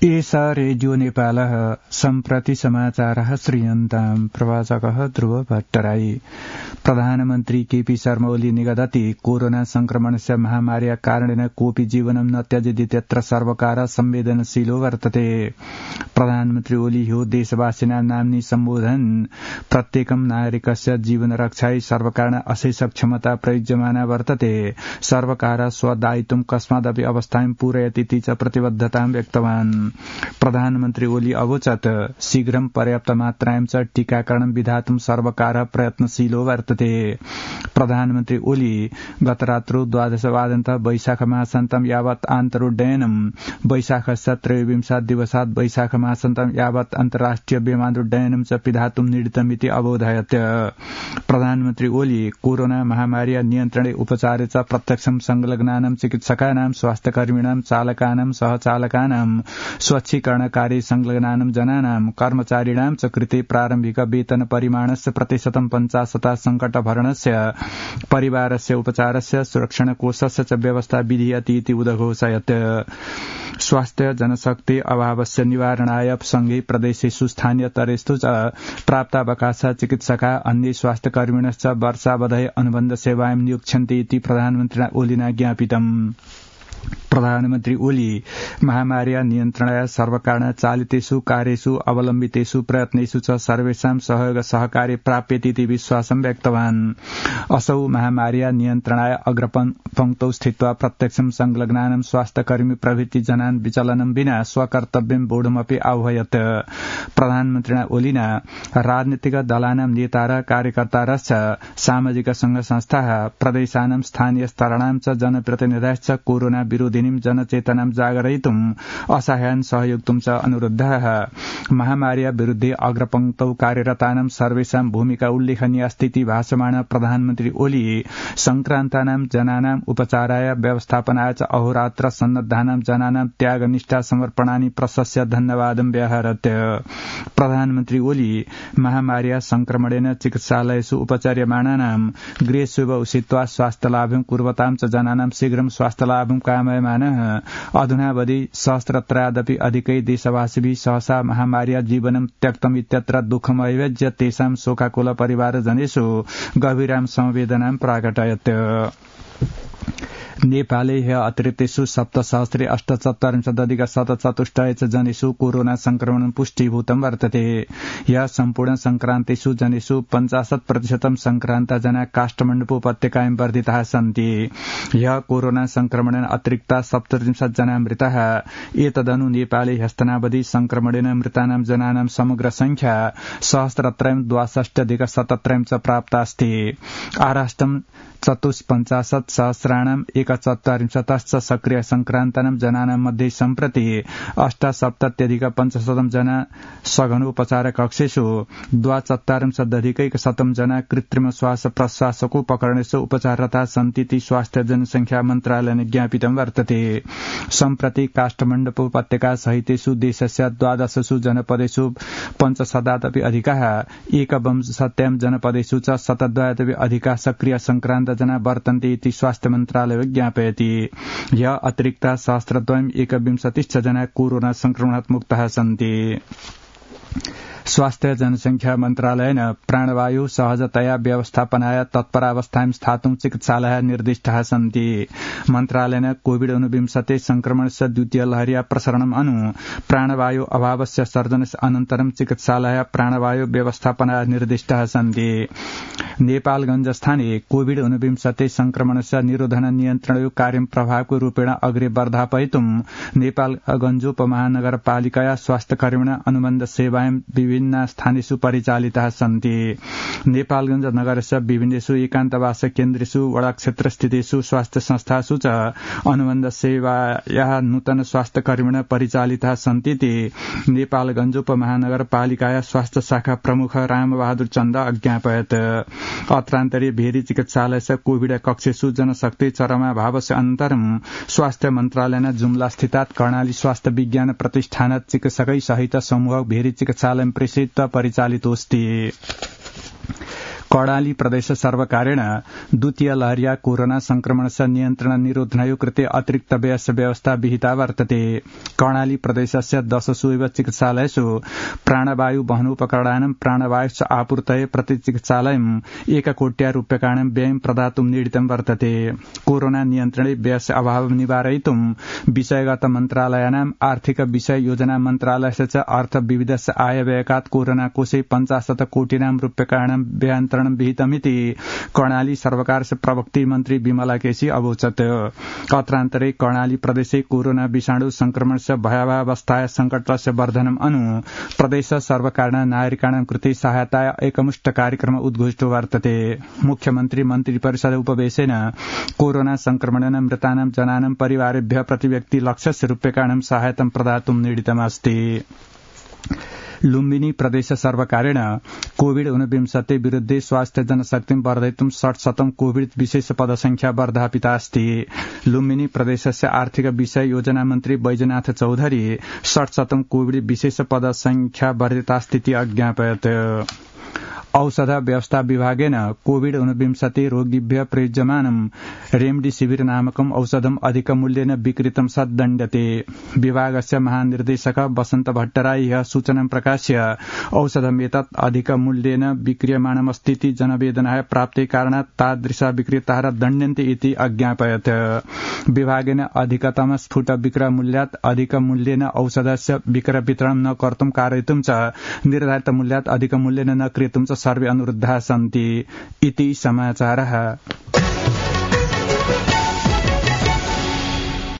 एषा रेडियो नेपालः सम्प्रति समाचारः श्रूयन्ताम् प्रवाचकः ध्रुव भट्टराई। प्रधानमन्त्री केपी शर्मा ओली निगदति कोरोना संक्रमणस्य महामार्या कारणेन कोऽपि जीवनं न त्यजति त्यत्र सर्वकारः संवेदनशीलो वर्तते। प्रधानमन्त्री ओली ह्यो देशवासिनां नाम्नि सम्बोधन प्रत्येकं नागरिकस्य जीवनरक्षायै सर्वकारेण अशेष क्षमता प्रयुज्यमाना वर्तते। सर्वकारः स्वदायित्वं कस्मादपि अवस्थायां पूरयति इति च प्रतिबद्धतां व्यक्तवान्। प्रधानमन्त्री ओली अवोचत् शीघ्रं पर्याप्त मात्रायां च टीकाकरणं विधातुं सर्वकारः प्रयत्नशीलो वर्तते। प्रधानमन्त्री ओली गतरात्रौ 12 वादनतः वैशाख मासान्तं यावत् आन्तरोड्डयनं वैशाखस्य त्रयोविंशात् दिवसात् वैशाख मासान्तं यावत् अन्तर्राष्ट्रिय विमानोड्डयनं च पिधातुं निर्णीतमिति अवोधयत्। प्रधानमन्त्री ओली कोरोना महामार्या नियन्त्रणे उपचारे च प्रत्यक्षं संलग्नानां चिकित्सकानां स्वास्थ्यकर्मिणां चालकानां सहचालकानां स्वच्छीकरणकार्ये संलग्नानां जनानां कर्मचारिणां च कृते प्रारम्भिक वेतन परिमाणस्य 50% संकटभरणस्य परिवारस्य उपचारस्य सुरक्षणकोषस्य च व्यवस्था विधीयते इति उद्घोषयत्। स्वास्थ्य जनशक्ति अभावस्य निवारणाय संघीय प्रदेशेषु स्थानीयतरेषु च प्राप्तावकाशः चिकित्सका अन्ये स्वास्थ्यकर्मिणश्च वर्षावधये अनुबन्ध सेवायां नियुक्ष्यन्ते इति प्रधानमन्त्रिणा ओलिना ज्ञापितम्। प्रधानमन्त्री ओली महामार्या नियन्त्रणाय सर्वकारेण चालितेषु कार्येषु अवलम्बितेषु प्रयत्नेषु च सर्वेषां सहयोग सहकार्य प्राप्यते इति विश्वासं व्यक्तवान्। असौ महामार्या नियन्त्रणाय अग्रपङ्क्तौ स्थित्वा प्रत्यक्षं संलग्नानां स्वास्थ्यकर्मी प्रभृति जनान् विचलनं विना स्वकर्तव्यं बोढुमपि आह्वयत्। प्रधानमन्त्रिणा ओलिना राजनीतिक दलानां नेतारः कार्यकर्तारश्च सामाजिक संघ संस्थाः प्रदेशानां स्थानीय स्तराणां च जनप्रतिनिधयश्च कोरोना विरोधिनीं जनचेतनां जागरयितुम् असहायान् सहयोक्तुं च अनुरुद्धः। महामार्या विरुद्धे अग्रपङ्क्तौ कार्यरतानां सर्वेषां भूमिका उल्लेखनीया अस्ति इति भाषमाण प्रधानमन्त्री ओली संक्रान्तानां जनानां उपचाराय व्यवस्थापनाय च अहोरात्र सन्नद्धानां जनानां त्यागनिष्ठा समर्पणानि प्रशस्य धन्यवादं व्याहरत्। प्रधानमन्त्री ओली महामार्या संक्रमणेन चिकित्सालयेषु उपचार्यमाणानां गृहेष्वेव उषित्वा स्वास्थ्यलाभं कुर्वतां च जनानां शीघ्रं स्वास्थ्यलाभं कामयमानः अधुनावधि सहस्रत्रयादपि अधिकै देशवासिभिः सहसा महामार्या जीवनं त्यक्तम् इत्यत्र दुःखमविभज्य तेषां शोकाकुल परिवारजनेषु गभीरां संवेदनां प्राकटयत्। नेपाले ह्य अतिरिक्तेषु 7,048,000 च जनेषु कोरोना संक्रमणं पुष्टीभूतं वर्तते। ह्य सम्पूर्ण संक्रान्तेषु जनेषु 50% संक्रान्ता जना काष्ठमण्डप उपत्यकायां वर्धिताः सन्ति। ह्य कोरोना संक्रमणेन अतिरिक्ता 37 जना मृताः। एतदनु नेपाले ह्यस्तनावधि संक्रमणेन मृतानां जनानां समग्र संख्या 1,662,77 च प्राप्ता अस्ति। आराष्ट्रं 54,000,000 41 सक्रिय संक्रान्तानां जनानां मध्ये सम्प्रति 78,500 जना सघन उपचार कक्षेषु 74,100 जना कृत्रिम श्वास प्रश्वासोपकरणेषु उपचाररता सन्ति इति स्वास्थ्य जनसंख्या मन्त्रालयेन ज्ञापितं वर्तते। सम्प्रति काष्ठमण्डप उपत्यका सहितेषु देशस्य 12 जनपदेषु 5,000 अधिकाः एकविंशत्यां जनपदेषु च 27 अधिकाः सक्रिय संक्रान्त जना वर्तन्ते इति स्वास्थ्य मन्त्रालय ज्ञापयति। ह्य अतिरिक्ता सहस्रद्वयम् 21 जना कोरोना संक्रमणात् मुक्ताः सन्ति। स्वास्थ्य जनसंख्या मन्त्रालयेन प्राणवायु सहजतया व्यवस्थापनाय तत्परावस्थायां स्थातुं चिकित्सालयाः निर्दिष्टाः सन्ति। मन्त्रालयेन कोविड-19 संक्रमणस्य द्वितीय लहर्या प्रसरणम् अनु प्राणवायु अभावस्य सर्जनस्य अनन्तरं चिकित्सालयाः प्राणवायु व्यवस्थापनाय निर्दिष्टाः सन्ति। नेपालगञ्ज स्थाने कोविड-19 संक्रमणस्य निरोधन नियन्त्रण कार्यं प्रभावको रूपेण अग्रे वर्धापयितुं नेपालगञ्जोपमहानगरपालिकाया स्वास्थ्यकर्मिणा अनुबन्ध सेवायां विभिन्न स्थानेषु परिचालिताः सन्ति। नेपालगञ्ज नगरस्य विभिन्नेषु एकान्तवास केन्द्रेषु वडाक्षेत्रस्थितेषु स्वास्थ्य संस्थासु च अनुबन्ध सेवायाः नूतन स्वास्थ्यकर्मिणा परिचालिताः सन्ति इति नेपालगञ्जोपमहानगरपालिकाया स्वास्थ्य शाखा प्रमुख रामबहादुर चन्द अज्ञापयत्। अत्रान्तरे भेरी चिकित्सालयस्य कोविड कक्षेषु जनशक्ति चरमाभावस्य अनन्तरं स्वास्थ्य मन्त्रालयेन जुम्लास्थितात् कर्णाली स्वास्थ्य विज्ञान प्रतिष्ठानात् चिकित्सकै सहित समूह भेरी चिकित्सालयं प्रेषित परिचालितोऽस्ति। कर्णाली प्रदेश सर्वकारेण द्वितीय लहर्या कोरोना संक्रमणस्य नियन्त्रण निरोधनयो कृते अतिरिक्त व्यवस्था विहिता वर्तते। कर्णाली प्रदेशस्य 10 एव चिकित्सालयेषु प्राणवायु वहनोपकरणानां प्राणवायुश्च आपूर्तये प्रति चिकित्सालयं 1 कोट्यारूप्यकाणां व्ययं प्रदातुं निर्णीतं वर्तते। कोरोना नियन्त्रणे व्ययस्य अभावं निवारयितुं विषयगत मन्त्रालयानां आर्थिक विषय योजना मन्त्रालयस्य च अर्थ विविधस्य आयव्ययकात् कोरोना कोषे 50 कोटिनां रूप्यकाणां व्ययन्तरणं विहितमिति कर्णाली सर्वकारस्य प्रवक्त्री मन्त्री विमला केसी अवोचत्। अत्रान्तरे कर्णाली प्रदेशे कोरोना विषाणु संक्रमणस्य भयावहावस्थाया संकटस्य वर्धनम् अनु प्रदेश सर्वकारेण नागरिकाणां कृते सहायताय एकमुष्ट कार्यक्रम उद्घोषितो वर्तते। मुख्यमन्त्री मन्त्रिपरिषद उपवेशेन कोरोना संक्रमणेन मृतानां जनानां परिवारेभ्यः प्रतिव्यक्ति लक्षस्य रूप्यकाणां सहायतां प्रदातुं निर्णीतमस्ति। लुम्बिनी प्रदेश सर्वकारेण कोविड-19 विरुद्धे स्वास्थ्य जनशक्तिं वर्धयितुं 60 कोविड विशेष पदसंख्या वर्धापिता अस्ति। लुम्बिनी प्रदेशस्य आर्थिक विषय योजना मन्त्री बैजनाथ चौधरी 60 कोविड विशेष पदसंख्या वर्धितास्तीति अज्ञापयत्। औषध व्यवस्था विभागेन कोविड-19 रोगिभ्यः प्रयुज्यमानं रेमडेसिविर नामकम् औषधम् अधिकमूल्येन विक्रीतं सद्दण्ड्यते। विभागस्य महानिर्देशक वसन्त भट्टराई सूचनां प्रकाश्य औषधमेतत् अधिकमूल्येन विक्रियमाणमस्तीति जनवेदनाय प्राप्ते कारणात् तादृशा विक्रेताः दण्ड्यन्ते इति अज्ञापयत्। विभागेन अधिकतम स्फुट विक्रयमूल्यात् अधिकमूल्येन औषधस्य विक्रयवितरणं न कर्तुं कारयितुं च निर्धारित मूल्यात् अधिकमूल्येन न क्रेतुं च सर्वे अनुरुद्धाः सन्ति इति समाचारः।